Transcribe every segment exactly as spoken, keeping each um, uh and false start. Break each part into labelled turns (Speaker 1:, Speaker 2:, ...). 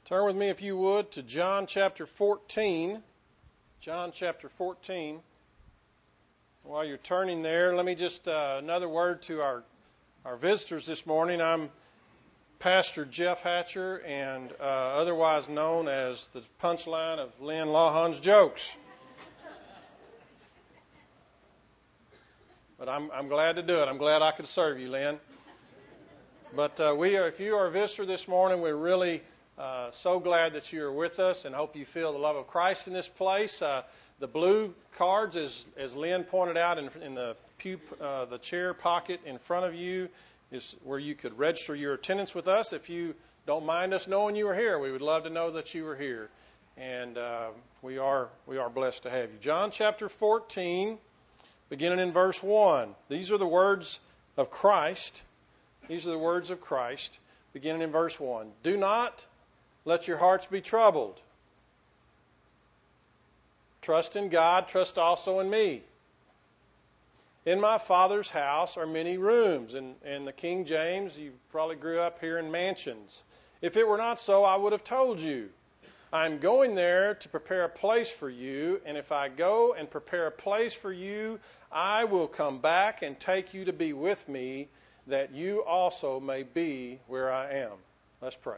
Speaker 1: Turn with me, if you would, to John chapter fourteen. John chapter fourteen. While you're turning there, let me just, uh, another word to our, our visitors this morning. I'm Pastor Jeff Hatcher, and uh, otherwise known as the punchline of Lynn Lawhon's jokes. But I'm, I'm glad to do it. I'm glad I could serve you, Lynn. But uh, we are, if you are a visitor this morning, we're really uh, so glad that you are with us and hope you feel the love of Christ in this place. Uh, the blue cards, as, as Lynn pointed out in, in the pew, uh, the chair pocket in front of you, is where you could register your attendance with us. If you don't mind us knowing you are here, we would love to know that you are here. And uh, we are we are blessed to have you. John chapter fourteen, beginning in verse one. These are the words of Christ. These are the words of Christ, beginning in verse one. Do not let your hearts be troubled. Trust in God, trust also in me. In my Father's house are many rooms. And in the King James, you probably grew up here in mansions. If it were not so, I would have told you. I'm going there to prepare a place for you, and if I go and prepare a place for you, I will come back and take you to be with me, that you also may be where I am. Let's pray.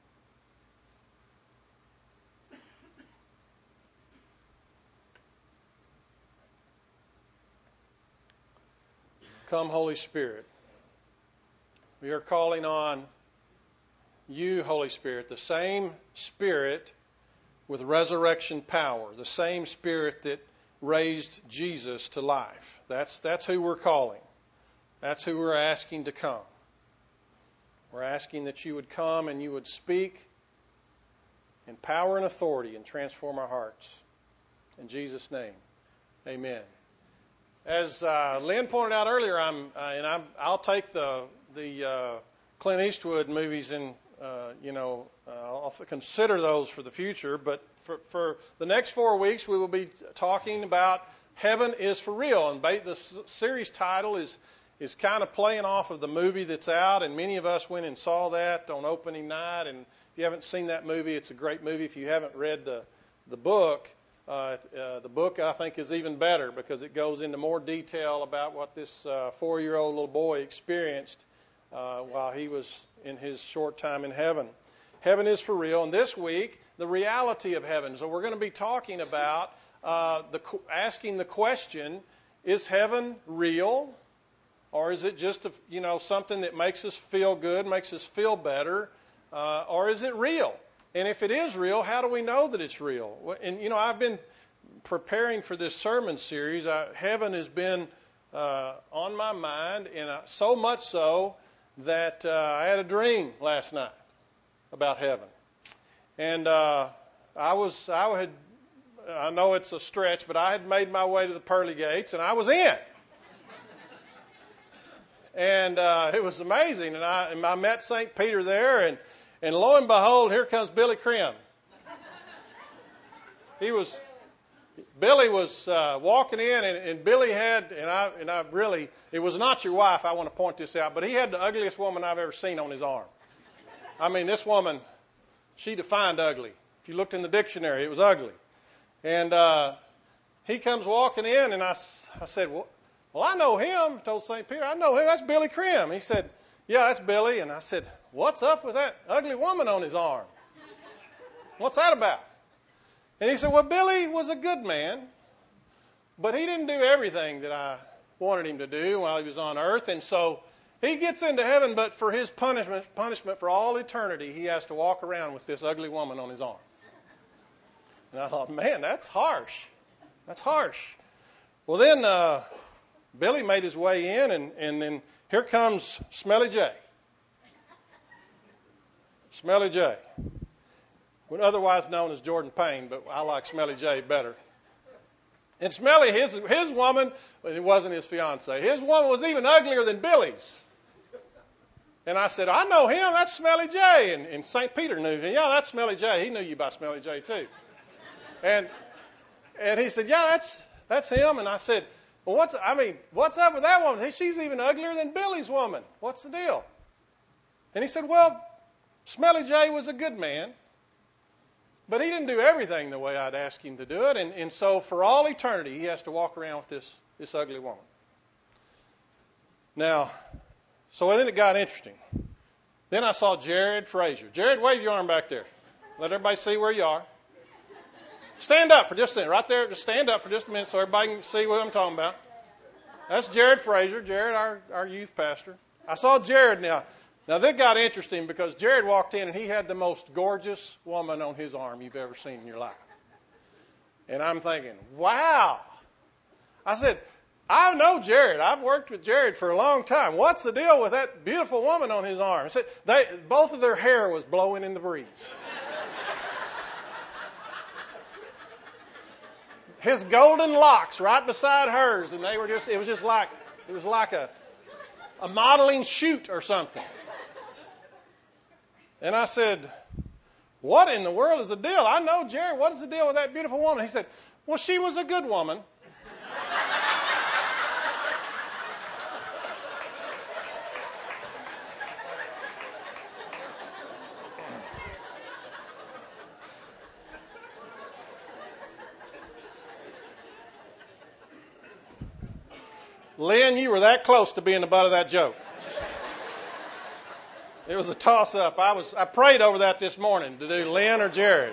Speaker 1: Come, Holy Spirit. We are calling on you, Holy Spirit, the same Spirit with resurrection power, the same Spirit that raised Jesus to life. That's, that's who we're calling. That's who we're asking to come. We're asking that you would come and you would speak in power and authority and transform our hearts. In Jesus' name, amen. As uh, Lynn pointed out earlier, I'm uh, and I'm, I'll take the the uh, Clint Eastwood movies and uh, you know uh, I'll consider those for the future. But for, for the next four weeks, we will be talking about Heaven is for Real, and the series title is is kind of playing off of the movie that's out, and many of us went and saw that on opening night. And if you haven't seen that movie, it's a great movie. If you haven't read the the book. Uh, uh, the book, I think, is even better because it goes into more detail about what this uh, four-year-old little boy experienced uh, while he was in his short time in heaven. Heaven is for real. And this week, the reality of heaven. So we're going to be talking about uh, the asking the question, is heaven real? Or is it just a, you know something that makes us feel good, makes us feel better? Uh, or is it real? And if it is real, how do we know that it's real? And, you know, I've been preparing for this sermon series. I, heaven has been uh, on my mind, and I, so much so that uh, I had a dream last night about heaven. And uh, I was, I had, I know it's a stretch, but I had made my way to the pearly gates, and I was in. And uh, it was amazing. And I, and I met Saint Peter there, and And lo and behold, here comes Billy Crim. He was, Billy was uh, walking in, and, and Billy had, and I, and I really, it was not your wife. I want to point this out, but he had the ugliest woman I've ever seen on his arm. I mean, this woman, she defined ugly. If you looked in the dictionary, it was ugly. And uh, he comes walking in, and I, I said, well, well, I know him. I told Saint Peter, I know him. That's Billy Crim. He said, yeah, that's Billy. And I said, what's up with that ugly woman on his arm? What's that about? And he said, well, Billy was a good man, but he didn't do everything that I wanted him to do while he was on earth. And so he gets into heaven, but for his punishment, punishment for all eternity, he has to walk around with this ugly woman on his arm. And I thought, man, that's harsh. That's harsh. Well, then uh, Billy made his way in, and, and then here comes Smelly J. Smelly J. Otherwise known as Jordan Payne, but I like Smelly J better. And Smelly, his his woman, well, it wasn't his fiancée, his woman was even uglier than Billy's. And I said, I know him, that's Smelly J. And, and Saint Peter knew him. Yeah, that's Smelly J. He knew you by Smelly J too. And and he said, yeah, that's that's him. And I said, well, what's I mean, what's up with that woman? She's even uglier than Billy's woman. What's the deal? And he said, well, Smelly J was a good man, But he didn't do everything the way I'd asked him to do it. And, and so for all eternity, he has to walk around with this, this ugly woman. Now, so then it got interesting. Then I saw Jared Frazier. Jared, wave your arm back there. Let everybody see where you are. Stand up for just a minute. Right there, just stand up for just a minute so everybody can see what I'm talking about. That's Jared Frazier. Jared, our, our youth pastor. I saw Jared now. Now, that got interesting because Jared walked in and he had the most gorgeous woman on his arm you've ever seen in your life. And I'm thinking, wow. I said, I know Jared. I've worked with Jared for a long time. What's the deal with that beautiful woman on his arm? I said, they, both of their hair was blowing in the breeze. His golden locks right beside hers, and they were just, it was just like, it was like a, a modeling shoot or something. And I said, what in the world is the deal? I know Jared. What is the deal with that beautiful woman? He said, well, she was a good woman. Lynn, you were that close to being the butt of that joke. It was a toss-up. I was I prayed over that this morning to do Lynn or Jared.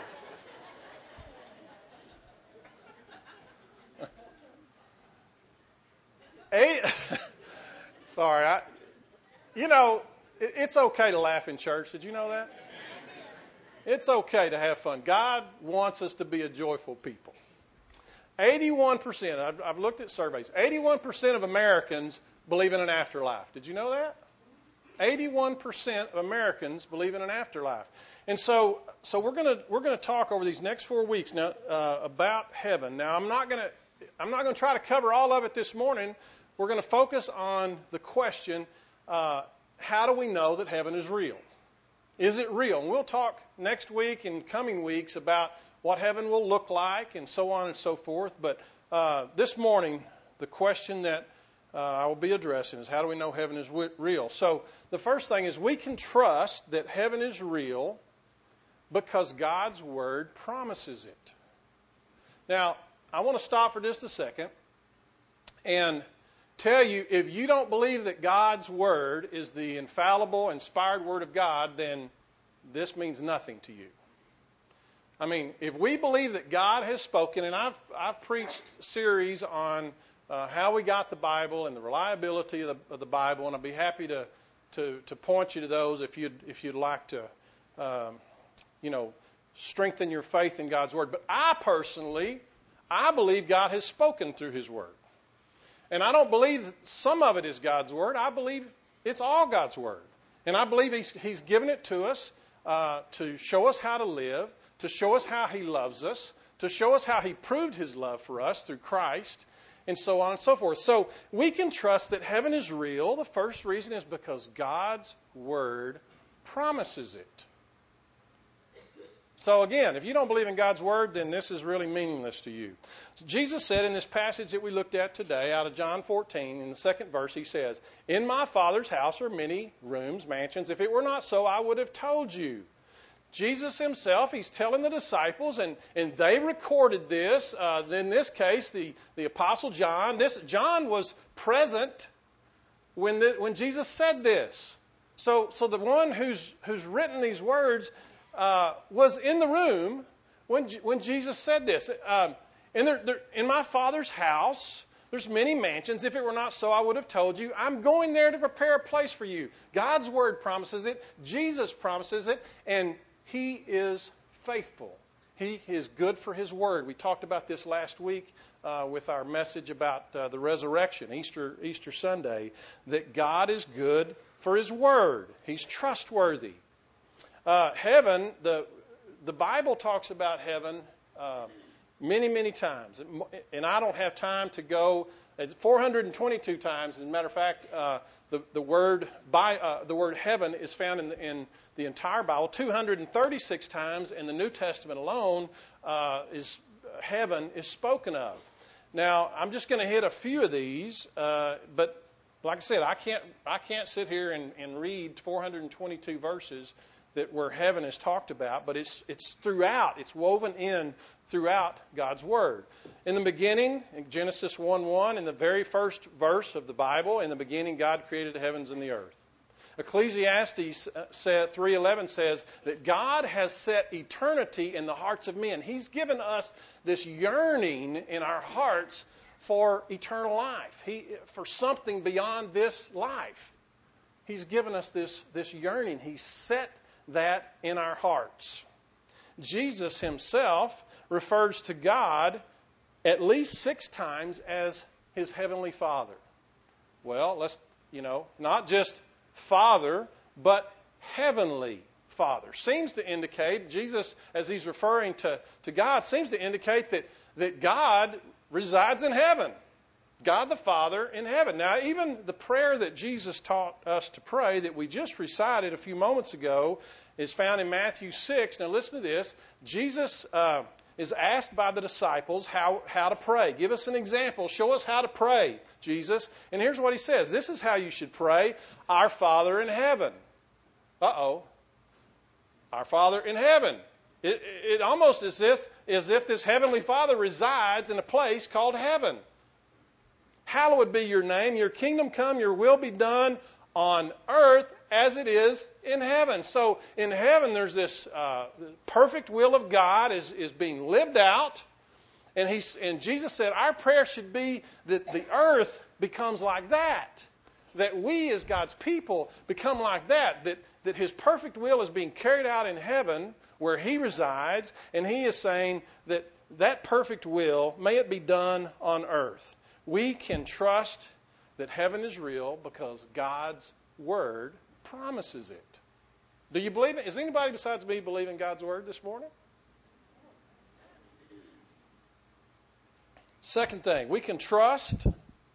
Speaker 1: Eight, sorry, I, you know, it, it's okay to laugh in church. Did you know that? It's okay to have fun. God wants us to be a joyful people. eighty-one percent, I've, I've looked at surveys, eighty-one percent of Americans believe in an afterlife. Did you know that? eighty-one percent of Americans believe in an afterlife. And so so we're going to we're going to talk over these next four weeks now uh, about heaven. Now, I'm not going to I'm not going to try to cover all of it this morning. We're going to focus on the question, uh, how do we know that heaven is real? Is it real? And we'll talk next week and coming weeks about what heaven will look like and so on and so forth. But uh, this morning, the question that uh, I will be addressing is, how do we know heaven is w- real? So the first thing is, we can trust that heaven is real because God's Word promises it. Now, I want to stop for just a second and tell you, if you don't believe that God's Word is the infallible, inspired Word of God, then this means nothing to you. I mean, if we believe that God has spoken, and I've I've preached series on uh, how we got the Bible and the reliability of the, of the Bible, and I'll be happy to to to point you to those if you'd if you'd like to, um, you know, strengthen your faith in God's Word. But I personally, I believe God has spoken through His Word, and I don't believe some of it is God's Word. I believe it's all God's Word, and I believe He's He's given it to us uh, to show us how to live, to show us how He loves us, to show us how He proved His love for us through Christ, and so on and so forth. So we can trust that heaven is real. The first reason is because God's Word promises it. So again, if you don't believe in God's Word, then this is really meaningless to you. Jesus said in this passage that we looked at today out of John fourteen, in the second verse, He says, "In my Father's house are many rooms, mansions. If it were not so, I would have told you." Jesus Himself, He's telling the disciples, and, and they recorded this. Uh, in this case, the, the Apostle John. This John was present when the, when Jesus said this. So so the one who's who's written these words uh, was in the room when when Jesus said this. Um, and they're, they're, in my Father's house, there's many mansions. If it were not so, I would have told you. I'm going there to prepare a place for you. God's Word promises it. Jesus promises it. And He is faithful. He is good for His Word. We talked about this last week uh, with our message about uh, the resurrection, Easter Easter Sunday, that God is good for His Word. He's trustworthy. Uh, heaven, the the Bible talks about heaven uh, many, many times. And I don't have time to go. It's four hundred twenty-two times. As a matter of fact, uh, the, the, word by, uh, the word heaven is found in the, in the entire Bible. two hundred thirty-six times in the New Testament alone uh, is heaven is spoken of. Now, I'm just going to hit a few of these, uh, but like I said, I can't I can't sit here and, and read four hundred twenty-two verses that where heaven is talked about, but it's it's throughout. It's woven in throughout God's Word. In the beginning, in Genesis one one, in the very first verse of the Bible, in the beginning God created the heavens and the earth. Ecclesiastes three eleven says that God has set eternity in the hearts of men. He's given us this yearning in our hearts for eternal life, he, for something beyond this life. He's given us this, this yearning. He's set that in our hearts. Jesus himself refers to God at least six times as his heavenly Father. Well, let's, you know, not just Father, but heavenly Father. Seems to indicate, Jesus, as he's referring to, to God, seems to indicate that, that God resides in heaven. God the Father in heaven. Now, even the prayer that Jesus taught us to pray that we just recited a few moments ago is found in Matthew six. Now, listen to this. Jesus uh, is asked by the disciples how, how to pray. Give us an example. Show us how to pray, Jesus. And here's what he says. This is how you should pray. Our Father in heaven. Uh-oh. Our Father in heaven. It, it almost is this, as if this heavenly Father resides in a place called heaven. Hallowed be your name. Your kingdom come. Your will be done on earth as it is in heaven. So in heaven there's this uh, perfect will of God is, is being lived out. And, he, and Jesus said our prayer should be that the earth becomes like that. That we as God's people become like that. That, that his perfect will is being carried out in heaven where he resides. And he is saying that that perfect will, may it be done on earth. We can trust that heaven is real because God's Word promises it. Do you believe it? Is anybody besides me believing God's Word this morning? Second thing, we can trust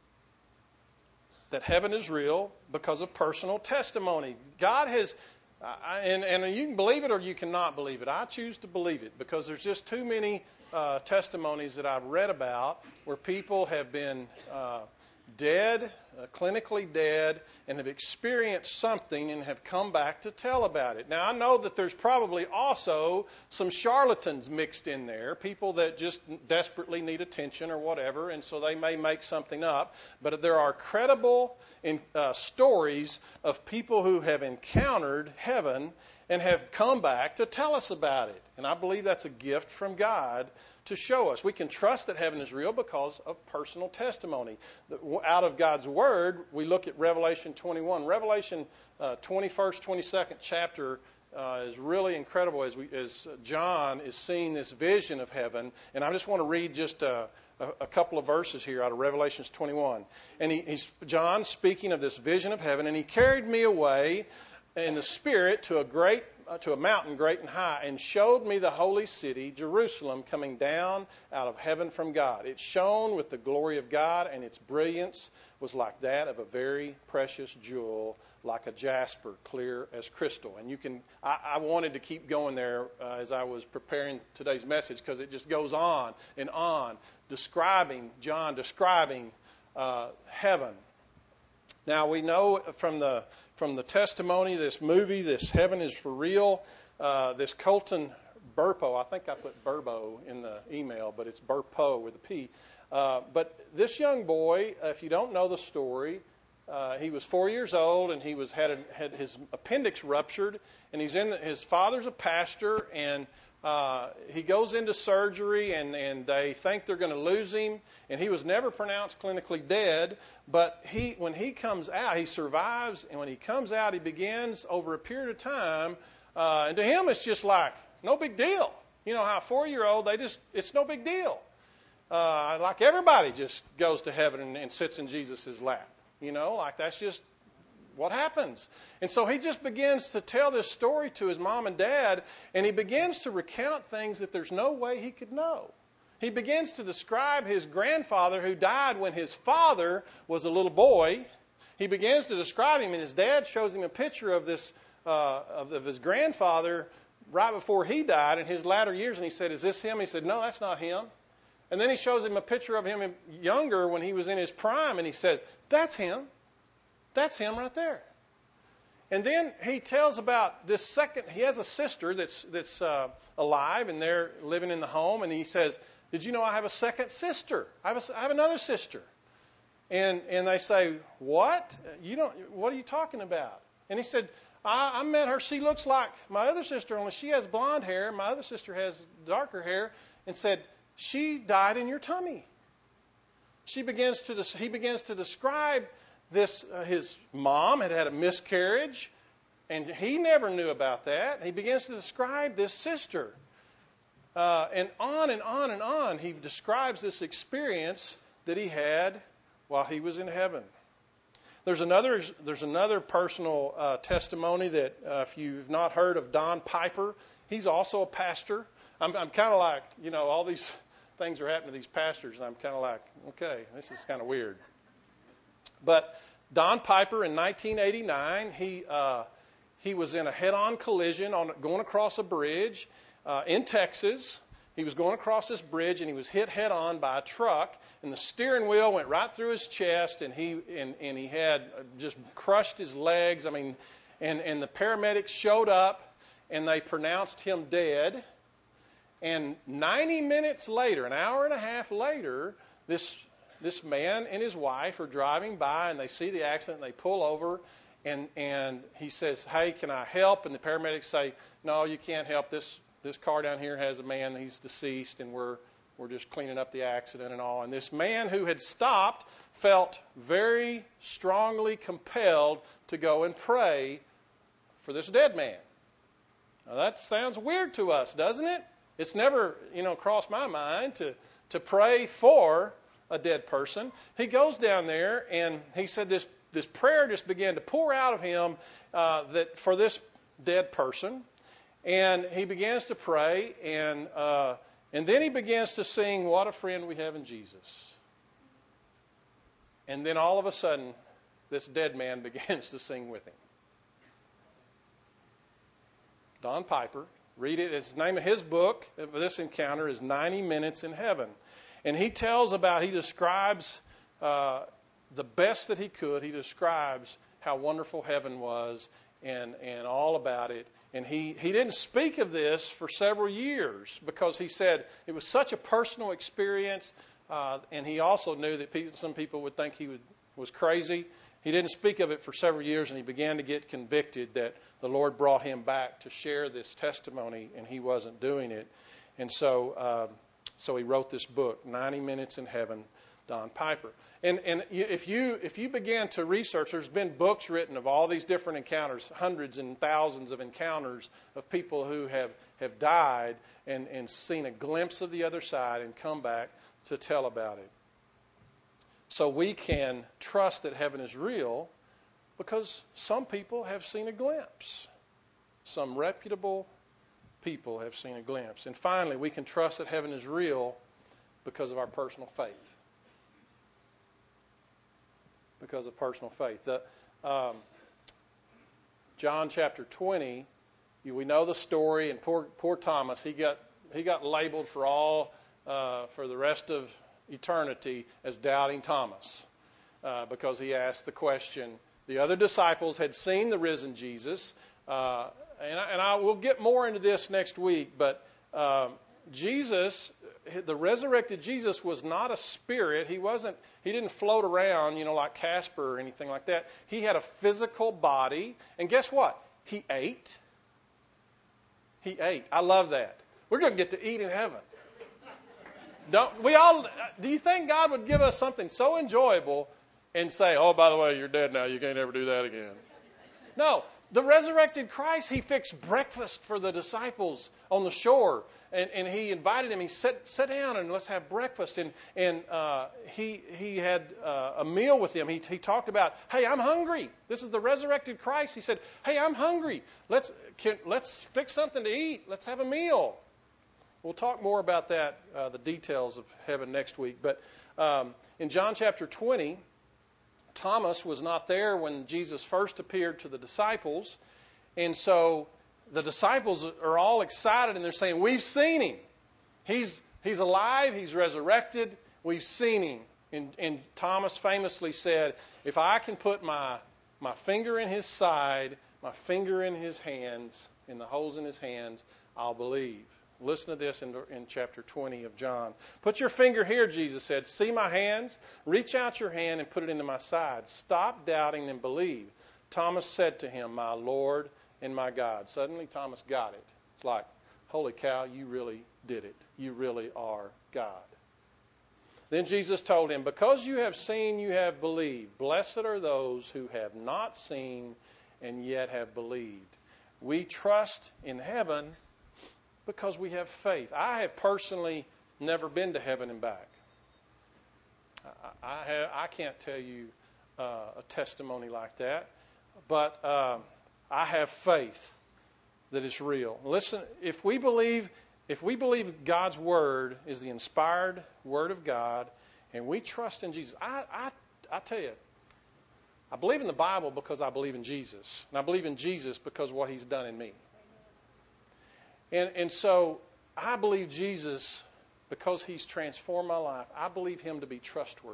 Speaker 1: that heaven is real because of personal testimony. God has, uh, and, and you can believe it or you cannot believe it. I choose to believe it because there's just too many uh, testimonies that I've read about where people have been uh, dead, uh, clinically dead, and have experienced something and have come back to tell about it. Now, I know that there's probably also some charlatans mixed in there, people that just desperately need attention or whatever, and so they may make something up. But there are credible in, uh, stories of people who have encountered heaven and have come back to tell us about it. And I believe that's a gift from God to show us. We can trust that heaven is real because of personal testimony. Out of God's Word, we look at Revelation twenty-one. Revelation uh, twenty-first, twenty-second chapter uh, is really incredible as, we, as John is seeing this vision of heaven. And I just want to read just a, a, a couple of verses here out of Revelation twenty-one. And he, he's John speaking of this vision of heaven. And he carried me away in the Spirit to a great uh, to a mountain great and high, and showed me the holy city, Jerusalem, coming down out of heaven from God. It shone with the glory of God, and its brilliance was like that of a very precious jewel, like a jasper, clear as crystal. And you can, I, I wanted to keep going there uh, as I was preparing today's message, because it just goes on and on, describing, John describing uh, heaven. Now we know from the from the testimony, this movie, this Heaven is for Real, uh, this Colton Burpo, I think I put Burbo in the email, but it's Burpo with a P. Uh, but this young boy, if you don't know the story, uh, he was four years old and he was had a, had his appendix ruptured, and he's in the, his father's a pastor, and Uh, he goes into surgery, and, and they think they're going to lose him. And he was never pronounced clinically dead. But he, when he comes out, he survives. And when he comes out, he begins over a period of time. Uh, and to him, it's just like no big deal. You know how a four-year-old, they just, it's no big deal. Uh, like everybody just goes to heaven and, and sits in Jesus' lap. You know, like that's just what happens. And so he just begins to tell this story to his mom and dad, and he begins to recount things that there's no way he could know. He begins to describe his grandfather who died when his father was a little boy. He begins to describe him, and his dad shows him a picture of this uh, of, of his grandfather right before he died in his latter years, and he said, "Is this him?" He said, "No, that's not him." And then he shows him a picture of him younger when he was in his prime, and he says, "That's him. That's him right there." And then he tells about this second, he has a sister that's that's uh, alive, and they're living in the home, and he says, did you know I have a second sister? I have, a, I have another sister. And and they say, what? You don't, what are you talking about? And he said, I, I met her. She looks like my other sister, only she has blonde hair. My other sister has darker hair. And said, she died in your tummy. She begins to, he begins to describe this, uh, his mom had had a miscarriage, and he never knew about that. He begins to describe this sister. Uh, and on and on and on, he describes this experience that he had while he was in heaven. There's another, there's another personal uh, testimony that uh, if you've not heard of Don Piper, he's also a pastor. I'm, I'm kind of like, you know, all these things are happening to these pastors, and I'm kind of like, okay, this is kind of weird. But Don Piper in nineteen eighty-nine, he uh, he was in a head-on collision on going across a bridge uh, in Texas. He was going across this bridge, and he was hit head-on by a truck, and the steering wheel went right through his chest, and he and, and he had just crushed his legs. I mean, and and the paramedics showed up, and they pronounced him dead. And ninety minutes later, an hour and a half later, this this man and his wife are driving by, and they see the accident, and they pull over, and and he says, hey, can I help? And the paramedics say, no, you can't help. This this car down here has a man, he's deceased, and we're we're just cleaning up the accident and all. And this man who had stopped felt very strongly compelled to go and pray for this dead man. Now that sounds weird to us, doesn't it? It's never, you know, crossed my mind to, to pray for a dead person. He goes down there, and he said this, this prayer just began to pour out of him uh, that for this dead person. And he begins to pray, and uh, and then he begins to sing, "What a Friend We Have in Jesus." And then all of a sudden, this dead man begins to sing with him. Don Piper. Read it. It's the name of his book for this encounter is ninety minutes in Heaven. And he tells about, he describes uh, the best that he could. He describes how wonderful heaven was and, and all about it. And he, he didn't speak of this for several years because he said it was such a personal experience. Uh, and he also knew that people, some people would think he would, was crazy. He didn't speak of it for several years, and he began to get convicted that the Lord brought him back to share this testimony, and he wasn't doing it. And so um, so he wrote this book, ninety minutes in Heaven, Don Piper. And and if you if you began to research, there's been books written of all these different encounters, hundreds and thousands of encounters of people who have, have died and, and seen a glimpse of the other side and come back to tell about it. So we can trust that heaven is real because some people have seen a glimpse. Some reputable people have seen a glimpse. And finally, we can trust that heaven is real because of our personal faith. Because of personal faith. The, um, John chapter twenty, you, we know the story, and poor poor Thomas, he got he got labeled for all uh, for the rest of eternity as doubting Thomas uh, because he asked the question. The other disciples had seen the risen Jesus, uh, and, I, and I will get more into this next week, but uh, Jesus, the resurrected Jesus was not a spirit. He wasn't. He didn't float around, you know, like Casper or anything like that. He had a physical body, and guess what? He ate. He ate. I love that. We're going to get to eat in heaven. Don't we all? Do you think God would give us something so enjoyable and say, "Oh, by the way, you're dead now. You can't ever do that again"? No. The resurrected Christ, he fixed breakfast for the disciples on the shore, and, and he invited them. He said, "Sit down and let's have breakfast." And and uh, he he had uh, a meal with them. He he talked about, "Hey, I'm hungry." This is the resurrected Christ. He said, "Hey, I'm hungry. Let's can, let's fix something to eat. Let's have a meal." We'll talk more about that, uh, the details of heaven next week. But um, in John chapter twenty, Thomas was not there when Jesus first appeared to the disciples. And so the disciples are all excited, and they're saying, "We've seen him. He's he's alive. He's resurrected. We've seen him." And, and Thomas famously said, "If I can put my my finger in his side, my finger in his hands, in the holes in his hands, I'll believe. Listen to this in, in chapter twenty of John. Put your finger here, Jesus said. See my hands? Reach out your hand and put it into my side. Stop doubting and believe. Thomas said to him, my Lord and my God. Suddenly Thomas got it. It's like, holy cow, you really did it. You really are God. Then Jesus told him, because you have seen, you have believed. Blessed are those who have not seen and yet have believed. We trust in heaven because we have faith. I have personally never been to heaven and back. I, I, have, I can't tell you uh, a testimony like that, but uh, I have faith that it's real. Listen, if we believe, if we believe God's word is the inspired word of God, and we trust in Jesus, I, I, I tell you, I believe in the Bible because I believe in Jesus, and I believe in Jesus because of what He's done in me. And and so I believe Jesus because He's transformed my life. I believe Him to be trustworthy.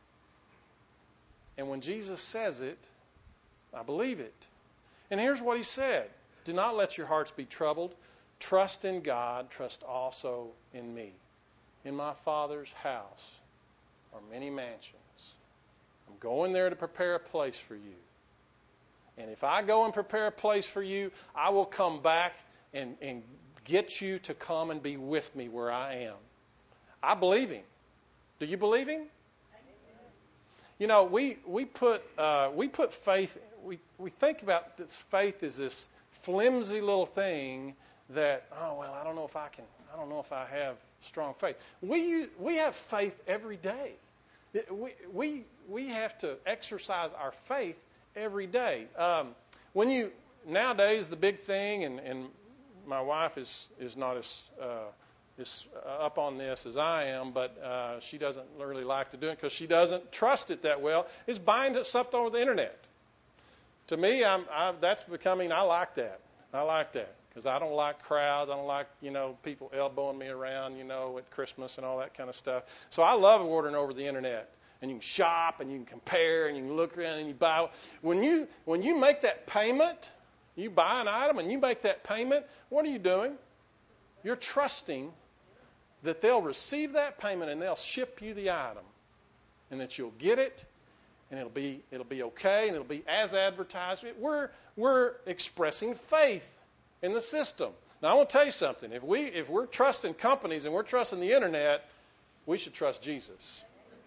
Speaker 1: And when Jesus says it, I believe it. And here's what He said. Do not let your hearts be troubled. Trust in God. Trust also in me. In my Father's house are many mansions. I'm going there to prepare a place for you. And if I go and prepare a place for you, I will come back and, and get you to come and be with me where I am. I believe Him. Do you believe Him? You know, we we put uh, we put faith. We we think about this faith as this flimsy little thing that, oh well, I don't know if I can. I don't know if I have strong faith. We we have faith every day. We we we have to exercise our faith every day. Um, when you nowadays the big thing, and, and my wife is is not as uh, is up on this as I am, but uh, she doesn't really like to do it because she doesn't trust it that well. Is buying something over the internet. To me, I'm, I, that's becoming. I like that. I like that because I don't like crowds. I don't like you know people elbowing me around, you know, at Christmas and all that kind of stuff. So I love ordering over the internet. And you can shop and you can compare and you can look around and you buy. When you when you make that payment, you buy an item and you make that payment, what are you doing? You're trusting that they'll receive that payment and they'll ship you the item, and that you'll get it, and it'll be it'll be okay, and it'll be as advertised. We're we're expressing faith in the system. Now I want to tell you something. If we if we're trusting companies and we're trusting the internet, we should trust Jesus.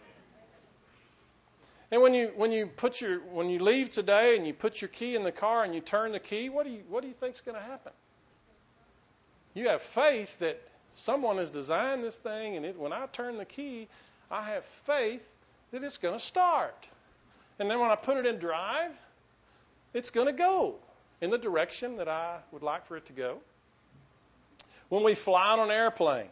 Speaker 1: And when you when you put your when you leave today and you put your key in the car and you turn the key, what do you what do you think is going to happen? You have faith that someone has designed this thing, and it, when I turn the key, I have faith that it's going to start. And then when I put it in drive, it's going to go in the direction that I would like for it to go. When we fly on an airplane,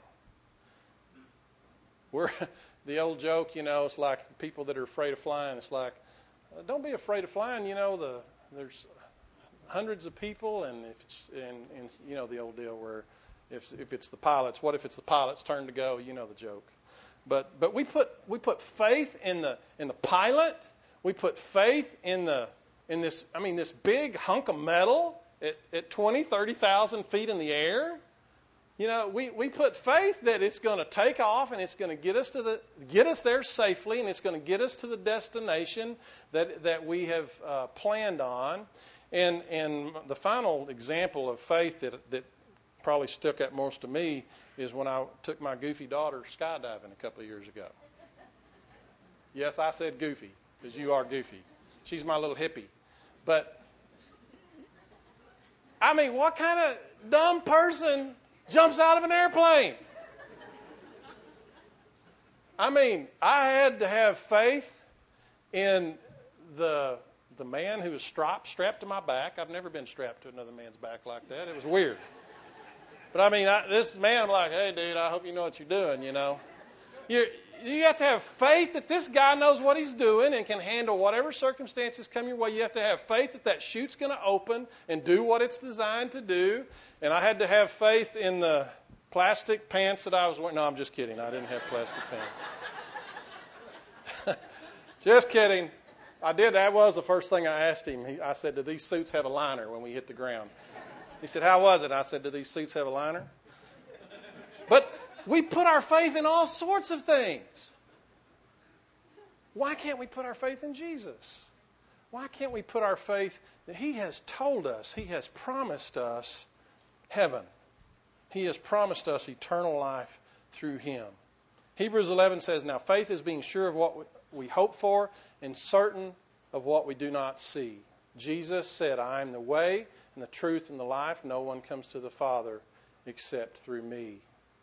Speaker 1: we're the old joke, you know, it's like people that are afraid of flying. It's like, don't be afraid of flying. You know, the there's hundreds of people, and if it's, and, and you know the old deal where if if it's the pilots, what if it's the pilot's turn to go? You know the joke. But but we put we put faith in the in the pilot. We put faith in the in this. I mean, this big hunk of metal at, at twenty, thirty thousand feet in the air. You know, we, we put faith that it's going to take off and it's going to get us to the get us there safely, and it's going to get us to the destination that that we have uh, planned on. And and the final example of faith that that probably stuck out most to me is when I took my goofy daughter skydiving a couple of years ago. Yes, I said goofy because you are goofy. She's my little hippie. But I mean, what kind of dumb person jumps out of an airplane? I mean, I had to have faith in the the man who was strapped strapped to my back. I've never been strapped to another man's back like that. It was weird. But I mean, I, this man, I'm like, hey, dude, I hope you know what you're doing, you know. You you have to have faith that this guy knows what he's doing and can handle whatever circumstances come your way. You have to have faith that that chute's going to open and do what it's designed to do. And I had to have faith in the plastic pants that I was wearing. No, I'm just kidding. I didn't have plastic pants. Just kidding. I did. That was the first thing I asked him. He, I said, do these suits have a liner when we hit the ground? He said, how was it? I said, do these suits have a liner? But we put our faith in all sorts of things. Why can't we put our faith in Jesus? Why can't we put our faith that He has told us, He has promised us heaven. He has promised us eternal life through Him. Hebrews eleven says, now faith is being sure of what we hope for and certain of what we do not see. Jesus said, I am the way and the truth and the life. No one comes to the Father except through me.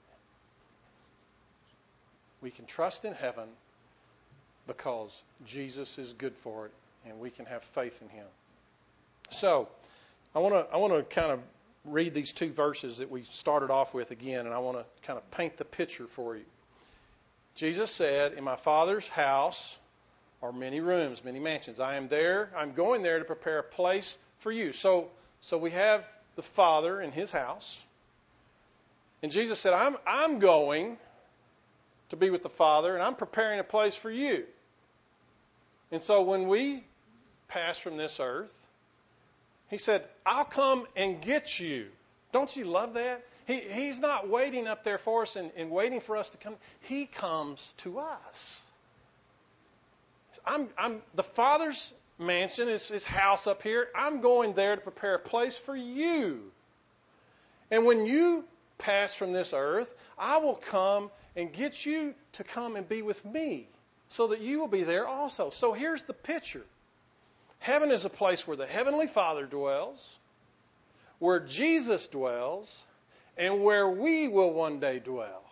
Speaker 1: We can trust in heaven because Jesus is good for it, and we can have faith in Him. So, I want to I want to kind of read these two verses that we started off with again, and I want to kind of paint the picture for you. Jesus said, in my Father's house are many rooms, many mansions. I am there, I'm going there to prepare a place for you. So, so we have the Father in His house. And Jesus said, I'm, I'm going to be with the Father, and I'm preparing a place for you. And so when we pass from this earth, He said, I'll come and get you. Don't you love that? He, he's not waiting up there for us and, and waiting for us to come. He comes to us. I'm, I'm the Father's mansion, is His house up here. I'm going there to prepare a place for you. And when you pass from this earth, I will come and get you to come and be with me so that you will be there also. So here's the picture. Heaven is a place where the Heavenly Father dwells, where Jesus dwells, and where we will one day dwell.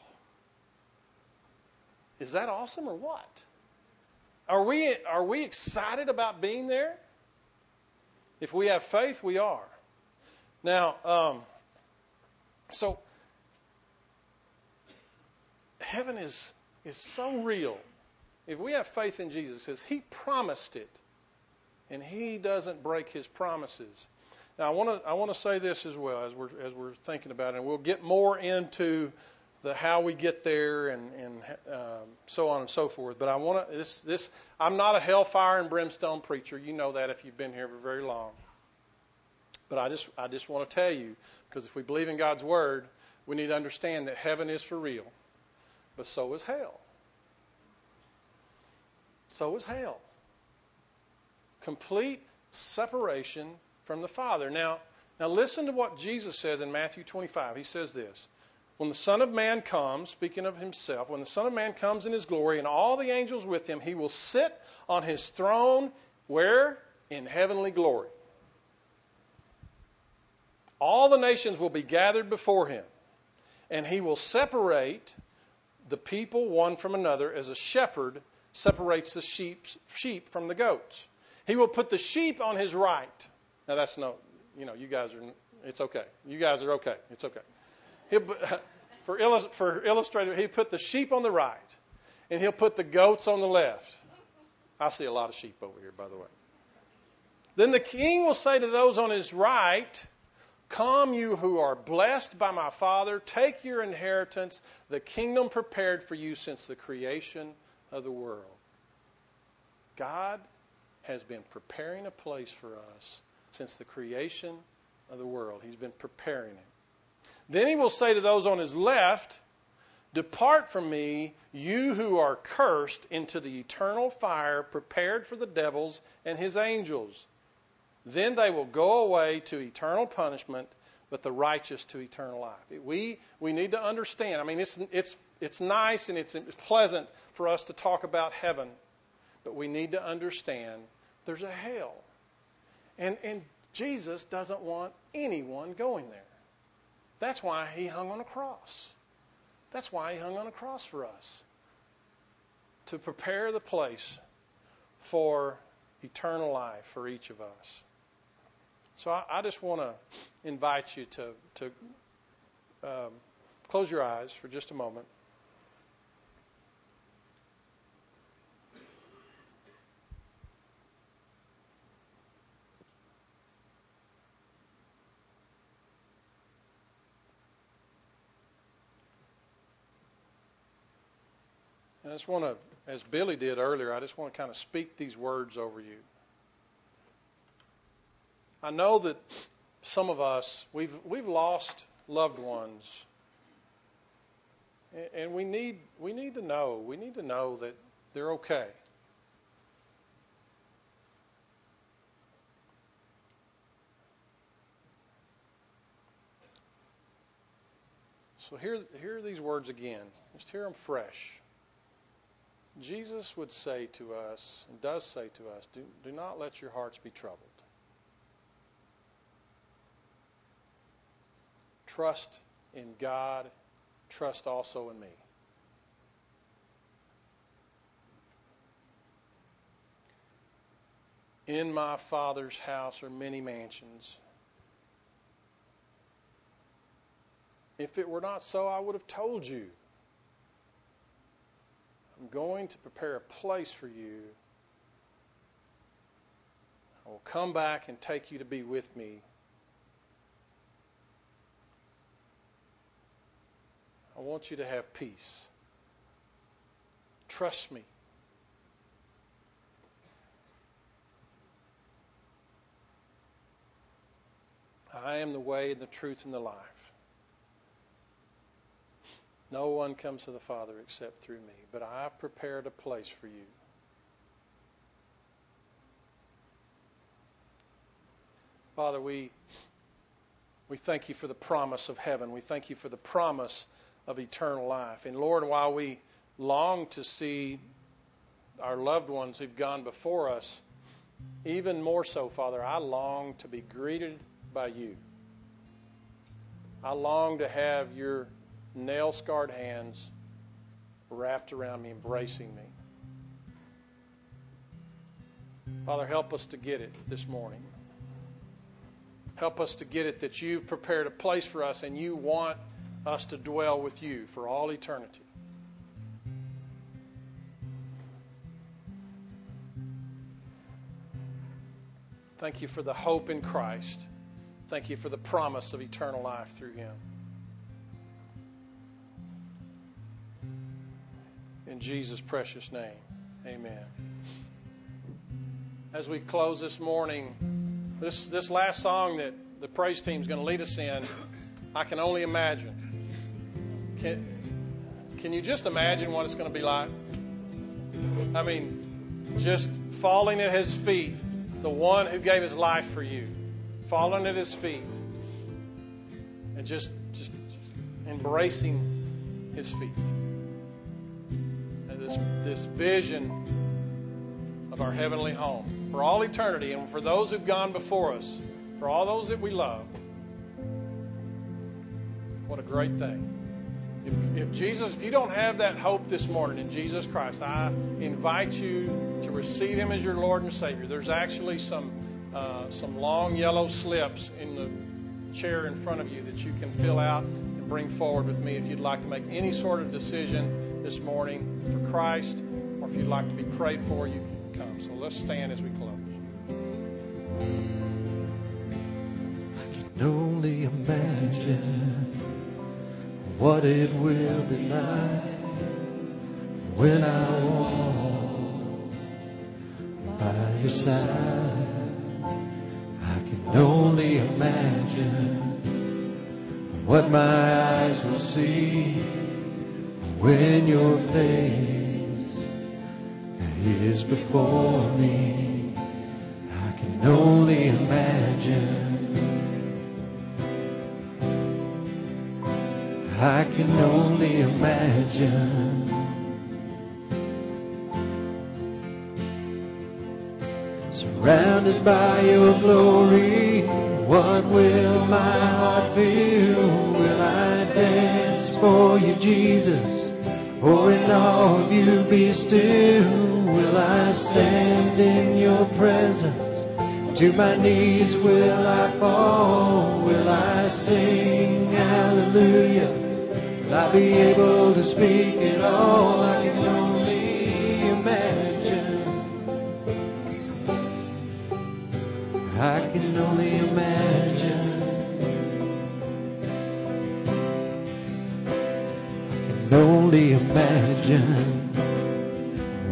Speaker 1: Is that awesome or what? Are we, are we excited about being there? If we have faith, we are. Now, um, so heaven is, is so real. If we have faith in Jesus, because He promised it, and He doesn't break His promises. Now, I want to I want to say this as well as we're as we're thinking about it, and we'll get more into the how we get there and and um, so on and so forth. But I want to this this I'm not a hellfire and brimstone preacher. You know that if you've been here for very long. But I just I just want to tell you, because if we believe in God's word, we need to understand that heaven is for real, but so is hell. So is hell. Complete separation from the Father. Now, now listen to what Jesus says in Matthew twenty-five. He says this, when the Son of Man comes, speaking of Himself, when the Son of Man comes in His glory and all the angels with Him, He will sit on His throne, where? In heavenly glory. All the nations will be gathered before Him, and He will separate the people one from another as a shepherd separates the sheep, sheep from the goats. He will put the sheep on His right. Now that's no, you know, you guys are, it's okay. You guys are okay. It's okay. He'll, for, illust, for illustrative, He'll put the sheep on the right, and He'll put the goats on the left. I see a lot of sheep over here, by the way. Then the King will say to those on His right, come, you who are blessed by my Father, take your inheritance, the kingdom prepared for you since the creation of the world. God has been preparing a place for us since the creation of the world. He's been preparing it. Then He will say to those on His left, depart from me, you who are cursed, into the eternal fire prepared for the devils and his angels. Then they will go away to eternal punishment, but the righteous to eternal life. We we need to understand. I mean, it's it's it's nice and it's pleasant for us to talk about heaven, but we need to understand there's a hell. And and Jesus doesn't want anyone going there. That's why He hung on a cross. That's why He hung on a cross for us. To prepare the place for eternal life for each of us. So I, I just want to invite you to, to um, close your eyes for just a moment. I just want to, as Billy did earlier, I just want to kind of speak these words over you. I know that some of us, we've we've lost loved ones, and we need we need to know we need to know that they're okay. So hear hear these words again. Just hear them fresh. Jesus would say to us, and does say to us, do, do not let your hearts be troubled. Trust in God. Trust also in me. In my Father's house are many mansions. If it were not so, I would have told you. I'm going to prepare a place for you. I will come back and take you to be with me. I want you to have peace. Trust me. I am the way and the truth and the life. No one comes to the Father except through me, but I've prepared a place for you. Father, we we thank you for the promise of heaven. We thank you for the promise of eternal life. And Lord, while we long to see our loved ones who've gone before us, even more so, Father, I long to be greeted by you. I long to have your nail-scarred hands wrapped around me, embracing me. Father, help us to get it this morning. Help us to get it that you've prepared a place for us and you want us to dwell with you for all eternity. Thank you for the hope in Christ. Thank you for the promise of eternal life through him. In Jesus' precious name, amen. As we close this morning, this, this last song that the praise team is going to lead us in, I can only imagine. Can, can you just imagine what it's going to be like? I mean, just falling at his feet, the one who gave his life for you, falling at his feet, and just, just, just embracing his feet. And this, this vision of our heavenly home for all eternity, and for those who've gone before us, for all those that we love. What a great thing. If, if Jesus, if you don't have that hope this morning in Jesus Christ, I invite you to receive him as your Lord and Savior. There's actually some uh, some long yellow slips in the chair in front of you that you can fill out and bring forward with me if you'd like to make any sort of decision this morning for Christ, or if you'd like to be prayed for, you can come. So let's stand as we close.
Speaker 2: I can only imagine what it will be like when I walk by your side. I can only imagine what my eyes will see when your face is before me. I can only imagine. I can only imagine. Surrounded by your glory, what will my heart feel? Will I dance for you, Jesus? Or in awe of you be still? Will I stand in your presence? To my knees will I fall? Will I sing hallelujah? Will I be able to speak at all? I can only imagine. I can only imagine. I can only imagine.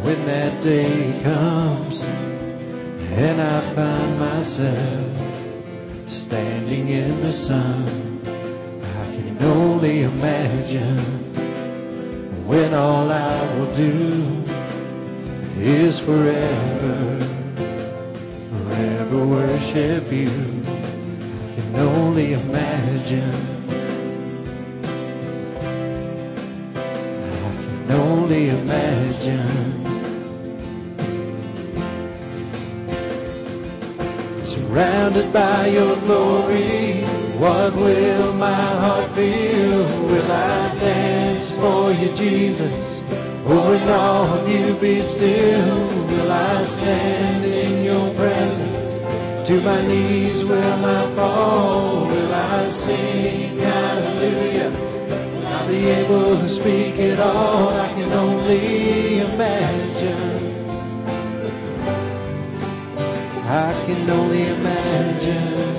Speaker 2: when that day comes and I find myself standing in the sun, I can only imagine when all I will do is forever, forever worship you. I can only imagine, I can only imagine. Surrounded by your glory, what will my heart feel? Will I dance for you, Jesus? Or in all of you be still? Will I stand in your presence? To my knees will I fall? Will I sing hallelujah? Will I be able to speak it all? I can only imagine. I can only imagine.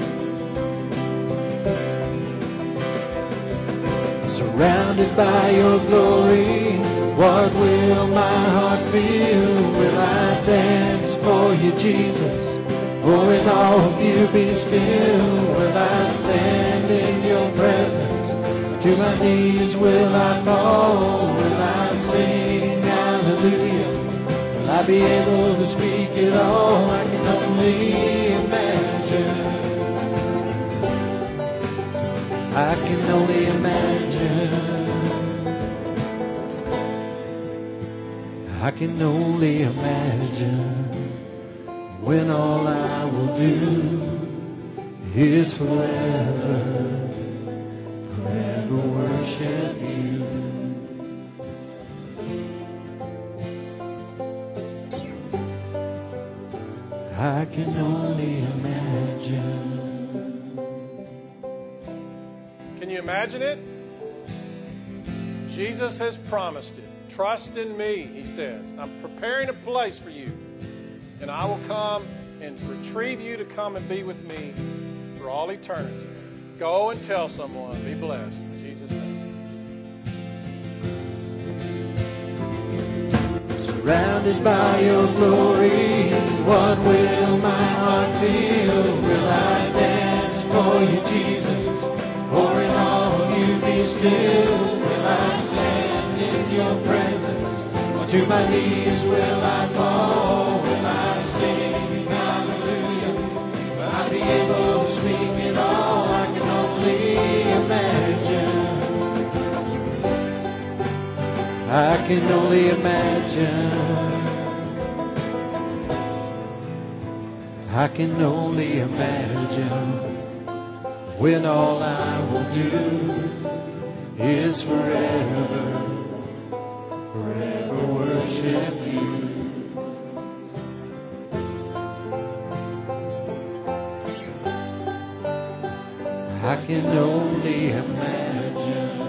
Speaker 2: Surrounded by your glory, what will my heart feel? Will I dance for you, Jesus? Or in all of you be still? Will I stand in your presence? To my knees will I fall? Will I sing hallelujah? Will I be able to speak it all? I can only imagine. I can only imagine. I can only imagine when all I will do is forever, forever worship you. I can only imagine.
Speaker 1: Can you imagine it? Jesus has promised it. Trust in me, he says. I'm preparing a place for you. And I will come and retrieve you to come and be with me for all eternity. Go and tell someone. Be blessed. In Jesus' name.
Speaker 2: Surrounded by your glory, what will my heart feel? Will I dance for you, Jesus? Or in all of you be still? Will I stand in your presence? Or to my knees will I fall? Will I sing hallelujah? Will I be able to speak it all? I can only imagine. I can only imagine. I can only imagine when all I will do is forever, forever worship you. I can only imagine.